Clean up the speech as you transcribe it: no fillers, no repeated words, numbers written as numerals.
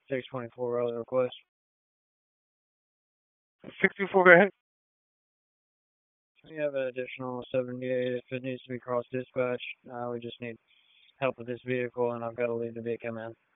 624 road request. 64, go ahead. We have an additional 78 if it needs to be cross dispatched. We just need help with this vehicle, and I've got to leave the vehicle in.